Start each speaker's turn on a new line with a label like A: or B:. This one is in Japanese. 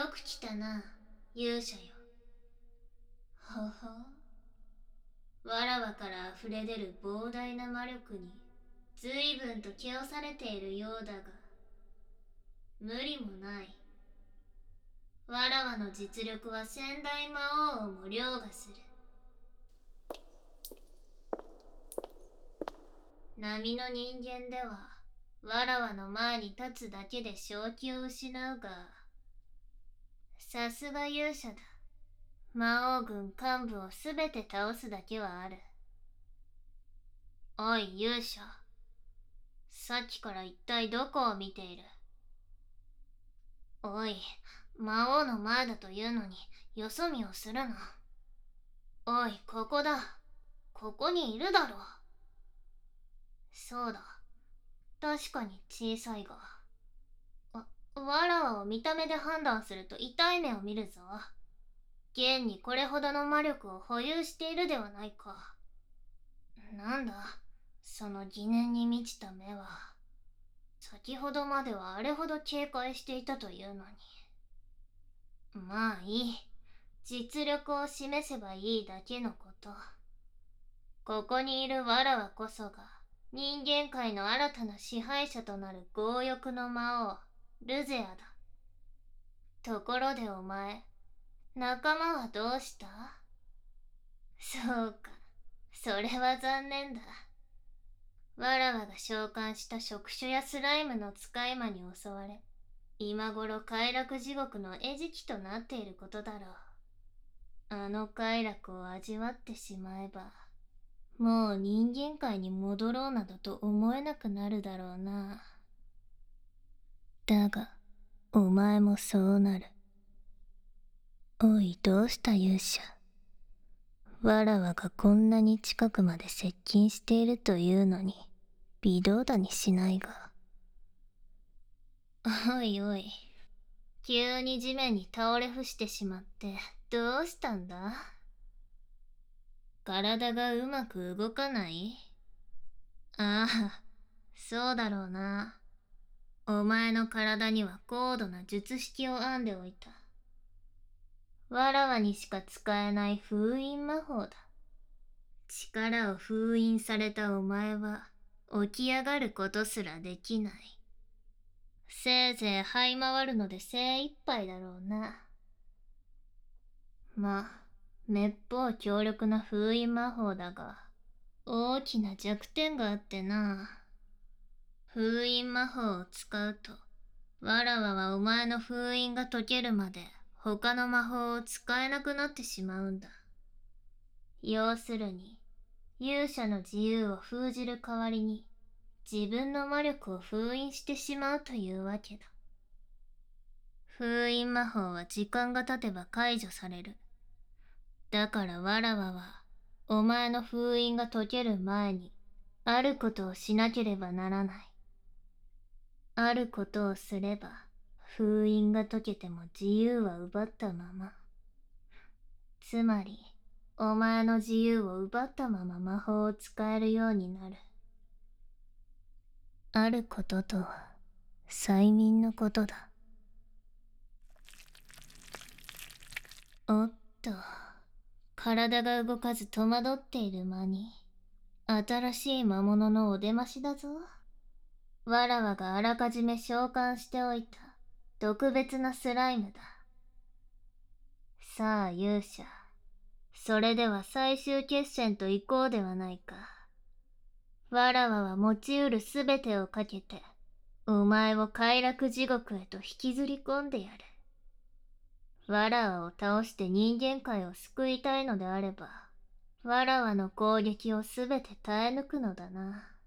A: く来たな、勇者よ。ほほ。わらわから溢れ出る膨大な魔力に随分と気をされているようだが、無理もない。わらわの実力は先代魔王をも凌駕する。並の人間ではわらわの前に立つだけで正気を失うが、さすが勇者だ。魔王軍幹部をすべて倒すだけはある。おい勇者、さっきから一体どこを見ている？おい、魔王の前だというのによそ見をするな。おい、ここだ。ここにいるだろう。そうだ、確かに小さいが、わらわを見た目で判断すると痛い目を見るぞ。現にこれほどの魔力を保有しているではないか。なんだ、その疑念に満ちた目は。先ほどまではあれほど警戒していたというのに。まあいい。実力を示せばいいだけのこと。ここにいるわらわこそが、人間界の新たな支配者となる強欲の魔王、ルゼアだ。ところでお前、仲間はどうした？そうか、それは残念だ。わらわが召喚した触手やスライムの使い魔に襲われ、今頃快楽地獄の餌食となっていることだろう。あの快楽を味わってしまえば、もう人間界に戻ろうなどと思えなくなるだろうな。だが、お前もそうなる。おい、どうした勇者。わらわがこんなに近くまで接近しているというのに、微動だにしないが。おいおい、急に地面に倒れ伏してしまってどうしたんだ？体がうまく動かない？ああ、そうだろうな。お前の体には高度な術式を編んでおいた。わらわにしか使えない封印魔法だ。力を封印されたお前は起き上がることすらできない。せいぜい這い回るので精一杯だろうな。まあ、めっぽう強力な封印魔法だが、大きな弱点があってな。封印魔法を使うと、わらわはお前の封印が解けるまで他の魔法を使えなくなってしまうんだ。要するに、勇者の自由を封じる代わりに、自分の魔力を封印してしまうというわけだ。封印魔法は時間が経てば解除される。だからわらわは、お前の封印が解ける前に、あることをしなければならない。あることをすれば、封印が解けても自由は奪ったまま。つまり、お前の自由を奪ったまま魔法を使えるようになる。あることとは、催眠のことだ。おっと、体が動かず戸惑っている間に、新しい魔物のお出ましだぞ。わらわがあらかじめ召喚しておいた特別なスライムだ。さあ勇者、それでは最終決戦と行こうではないか。わらわは持ち得るすべてをかけて、お前を快楽地獄へと引きずり込んでやる。わらわを倒して人間界を救いたいのであれば、わらわの攻撃をすべて耐え抜くのだな。